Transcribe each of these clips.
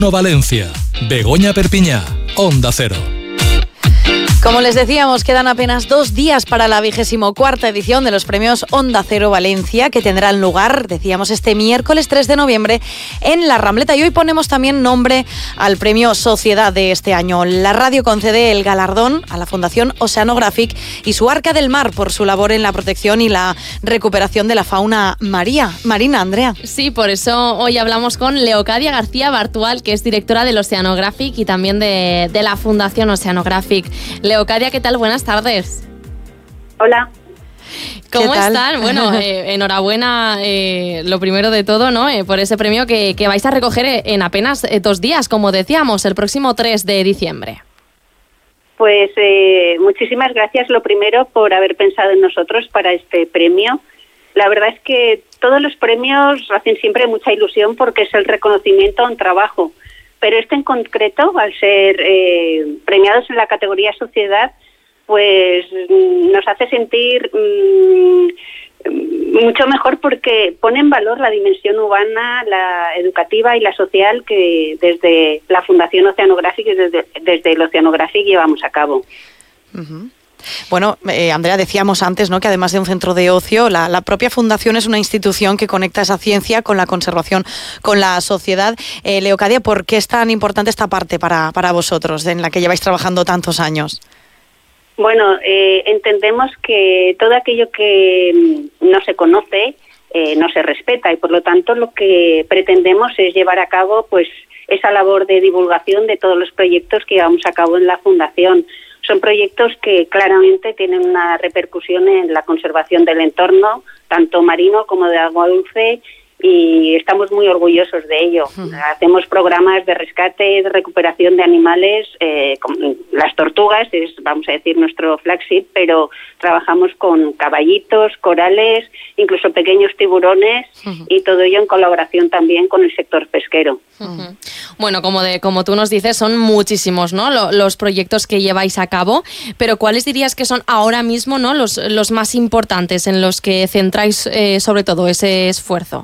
Valencia, Begoña Perpiñá, Onda Cero. Como les decíamos, quedan apenas 2 días para la 24ª edición de los premios Onda Cero Valencia, que tendrán lugar, decíamos, este miércoles 3 de noviembre en La Rambleta. Y hoy ponemos también nombre al premio Sociedad de este año. La radio concede el galardón a la Fundación Oceanographic y su Arca del Mar por su labor en la protección y la recuperación de la fauna marina. Andrea. Sí, por eso hoy hablamos con Leocadia García Bartual, que es directora del Oceanographic y también de la Fundación Oceanographic. Leocadia, ¿qué tal? Buenas tardes. Hola. ¿Cómo están? Bueno, enhorabuena, lo primero de todo, ¿no? Por ese premio que vais a recoger en apenas 2 días, como decíamos, el próximo 3 de diciembre. Pues muchísimas gracias, lo primero, por haber pensado en nosotros para este premio. La verdad es que todos los premios hacen siempre mucha ilusión porque es el reconocimiento a un trabajo. Pero este en concreto, al ser premiados en la categoría Sociedad, pues nos hace sentir mucho mejor porque pone en valor la dimensión urbana, la educativa y la social que desde la Fundación Oceanographic y desde el Oceanographic llevamos a cabo. Uh-huh. Bueno, Andrea, decíamos antes, ¿no?, que además de un centro de ocio, la propia fundación es una institución que conecta esa ciencia con la conservación, con la sociedad. Leocadia, ¿por qué es tan importante esta parte para vosotros, en la que lleváis trabajando tantos años? Bueno, entendemos que todo aquello que no se conoce no se respeta y por lo tanto lo que pretendemos es llevar a cabo pues esa labor de divulgación de todos los proyectos que llevamos a cabo en la fundación. Son proyectos que claramente tienen una repercusión en la conservación del entorno, tanto marino como de agua dulce, y estamos muy orgullosos de ello. Hacemos programas de rescate, de recuperación de animales, con las tortugas, es, vamos a decir, nuestro flagship, pero trabajamos con caballitos, corales, incluso pequeños tiburones, y todo ello en colaboración también con el sector pesquero. Bueno, como tú nos dices, son muchísimos, ¿no?, los proyectos que lleváis a cabo, pero ¿cuáles dirías que son ahora mismo, ¿no?, los más importantes en los que centráis sobre todo ese esfuerzo?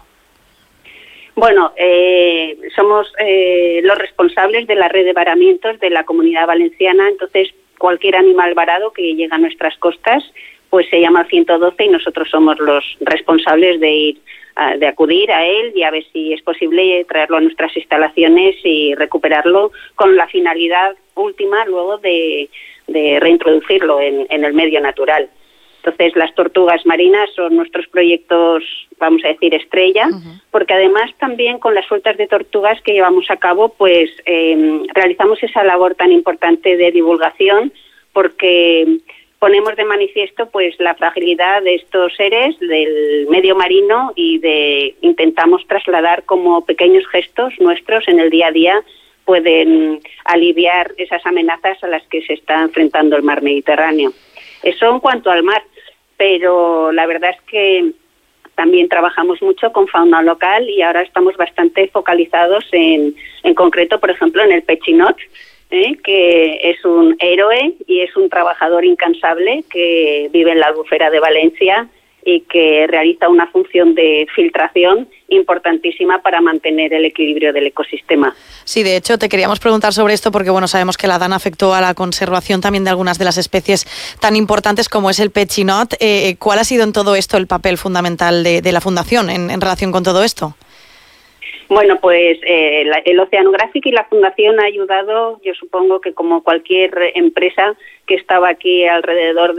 Bueno, somos los responsables de la red de varamientos de la Comunidad Valenciana, entonces cualquier animal varado que llega a nuestras costas pues se llama al 112 y nosotros somos los responsables de acudir a él y a ver si es posible traerlo a nuestras instalaciones y recuperarlo con la finalidad última luego de reintroducirlo en el medio natural. Entonces, las tortugas marinas son nuestros proyectos, vamos a decir, estrella, porque además también con las sueltas de tortugas que llevamos a cabo, pues realizamos esa labor tan importante de divulgación, porque ponemos de manifiesto pues la fragilidad de estos seres del medio marino y intentamos trasladar como pequeños gestos nuestros en el día a día pueden aliviar esas amenazas a las que se está enfrentando el mar Mediterráneo. Eso en cuanto al mar, pero la verdad es que también trabajamos mucho con fauna local y ahora estamos bastante focalizados en concreto, por ejemplo, en el pechinot, que es un héroe y es un trabajador incansable que vive en la Albufera de Valencia y que realiza una función de filtración importantísima para mantener el equilibrio del ecosistema. Sí, de hecho, te queríamos preguntar sobre esto porque, bueno, sabemos que la DANA afectó a la conservación también de algunas de las especies tan importantes como es el pechinot. ¿Cuál ha sido en todo esto el papel fundamental de la Fundación en relación con todo esto? Bueno, pues el Oceanographic y la Fundación ha ayudado, yo supongo que como cualquier empresa que estaba aquí alrededor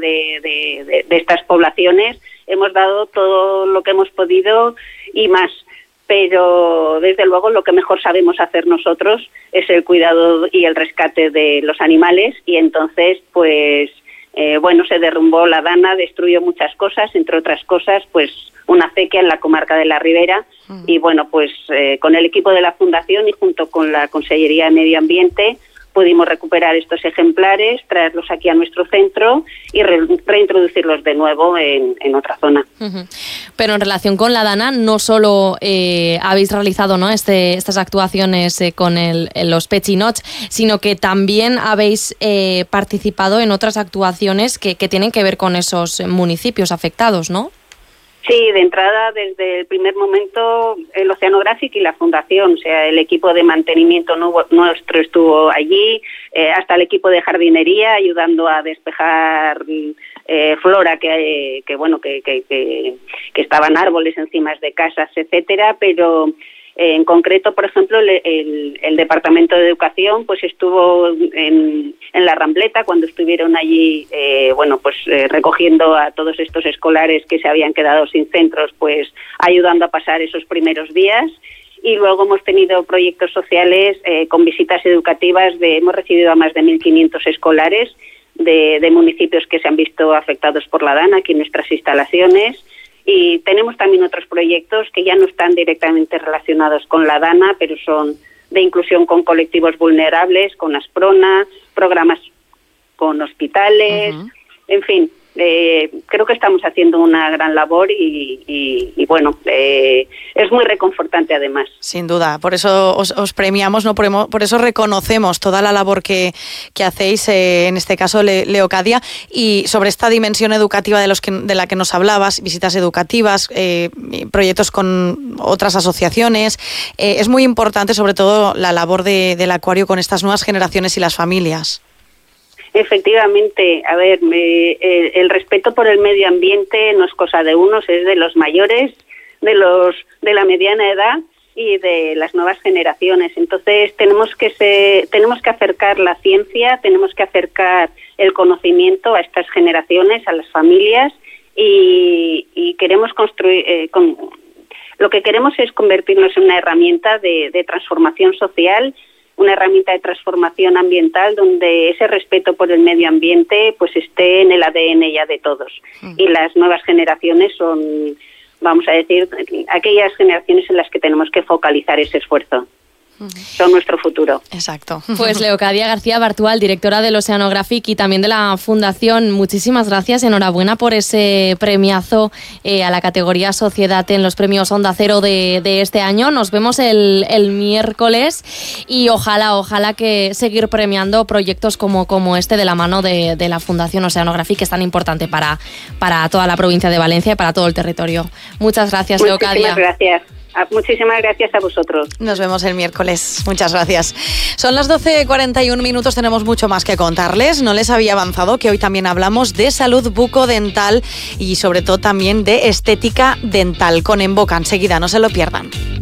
de estas poblaciones, hemos dado todo lo que hemos podido y más. Pero desde luego lo que mejor sabemos hacer nosotros es el cuidado y el rescate de los animales y entonces pues se derrumbó la Dana, destruyó muchas cosas, entre otras cosas pues una acequia en la comarca de la Ribera y bueno pues con el equipo de la Fundación y junto con la Consellería de Medio Ambiente pudimos recuperar estos ejemplares, traerlos aquí a nuestro centro y reintroducirlos de nuevo en otra zona. Pero en relación con la Dana, no solo habéis realizado, ¿no?, estas actuaciones con los pechinots, sino que también habéis participado en otras actuaciones que tienen que ver con esos municipios afectados, ¿no? Sí, de entrada, desde el primer momento, el Oceanographic y la Fundación, o sea, el equipo de mantenimiento nuestro estuvo allí, hasta el equipo de jardinería ayudando a despejar flora que estaban árboles encima de casas, etcétera, pero en concreto, por ejemplo, el Departamento de Educación pues estuvo en la Rambleta cuando estuvieron allí recogiendo a todos estos escolares que se habían quedado sin centros, pues ayudando a pasar esos primeros días. Y luego hemos tenido proyectos sociales con visitas educativas, hemos recibido a más de 1.500 escolares de municipios que se han visto afectados por la DANA aquí en nuestras instalaciones. Y tenemos también otros proyectos que ya no están directamente relacionados con la DANA, pero son de inclusión con colectivos vulnerables, con Asprona, programas con hospitales, en fin. Creo que estamos haciendo una gran labor y es muy reconfortante además. Sin duda, por eso os premiamos, ¿no? Por eso reconocemos toda la labor que hacéis, en este caso Leocadia, y sobre esta dimensión educativa de la que nos hablabas, visitas educativas, proyectos con otras asociaciones, es muy importante sobre todo la labor del acuario con estas nuevas generaciones y las familias. Efectivamente, a ver, el respeto por el medio ambiente no es cosa de unos, es de los mayores, de la mediana edad y de las nuevas generaciones. Entonces tenemos que acercar la ciencia, tenemos que acercar el conocimiento a estas generaciones, a las familias y queremos construir. Lo que queremos es convertirnos en una herramienta de transformación social, una herramienta de transformación ambiental donde ese respeto por el medio ambiente pues esté en el ADN ya de todos. Y las nuevas generaciones son, vamos a decir, aquellas generaciones en las que tenemos que focalizar ese esfuerzo. Son nuestro futuro. Exacto. Pues Leocadia García Bartual, directora del Oceanographic y también de la Fundación, muchísimas gracias, enhorabuena por ese premiazo a la categoría Sociedad en los premios Onda Cero de este año. Nos vemos el miércoles y ojalá que seguir premiando proyectos como este de la mano de la Fundación Oceanographic, que es tan importante para toda la provincia de Valencia y para todo el territorio. Muchas gracias, Leocadia. Muchísimas gracias. Muchísimas gracias a vosotros. Nos vemos el miércoles. Muchas gracias. Son las 12:41 minutos, tenemos mucho más que contarles. No les había avanzado que hoy también hablamos de salud bucodental y sobre todo también de estética dental con Emboca. Enseguida, no se lo pierdan.